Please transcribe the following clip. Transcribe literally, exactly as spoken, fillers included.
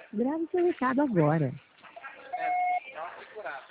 Grave seu recado agora. É, dá uma segurada.